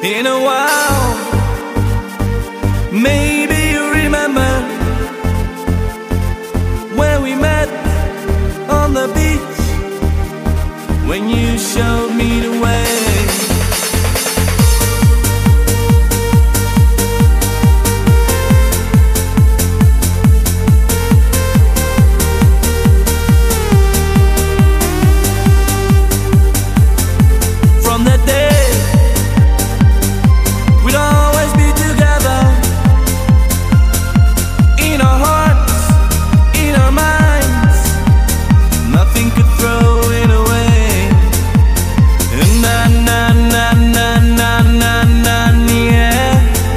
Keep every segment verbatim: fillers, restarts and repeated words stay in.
in a while. Maybe you remember when we met on the beach, when you showed me the way. From that day, we'd always be together, in our hearts, in our minds. Nothing could throw it away. Na na na na na na na, yeah.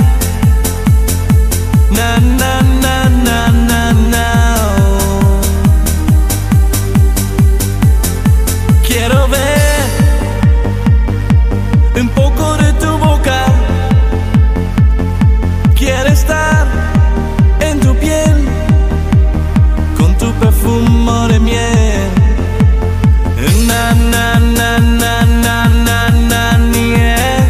Na na na na na na. Quiero ver un poco de tu boca, quiero estar en tu piel, con tu perfume de miel. Na na na na na na na, yeah.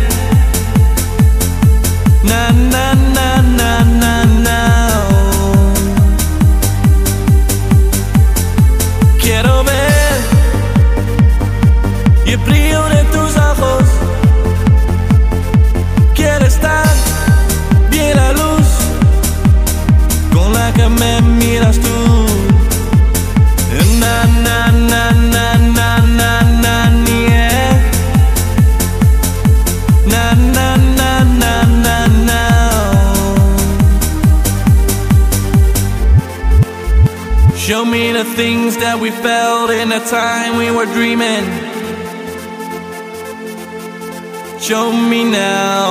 Na na na na na na. Quiero ver y el brillo de tus ojos. Quiero estar bien la luz con la que me miras tú. Na na na na na na na, yeah. Na na na na na na. Show me the things that we felt in the time we were dreaming. Show me now,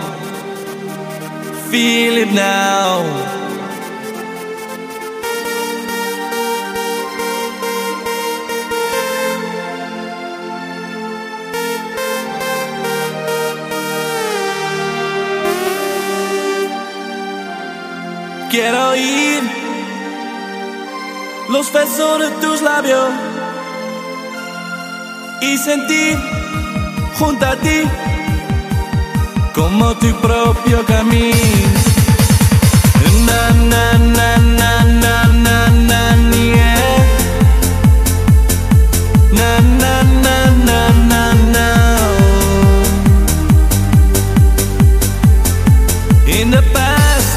feel it now. Quiero oír los besos de tus labios y sentir junto a ti como tu propio camino. Na na na na na na na, yeah. Na na na na na na. In the past,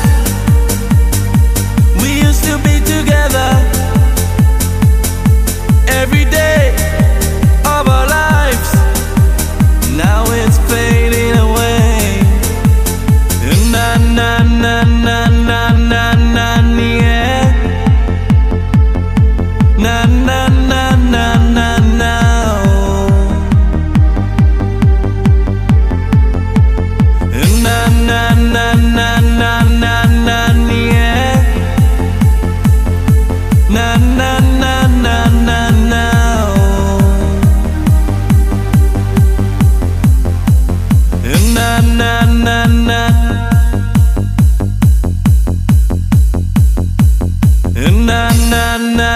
we used to be together every day of our lives. Now it's fading away. Na na na na na na na, yeah. Na na na na na na. Na na na na na na na, yeah. Na na na na na na. Na na na na. Na na na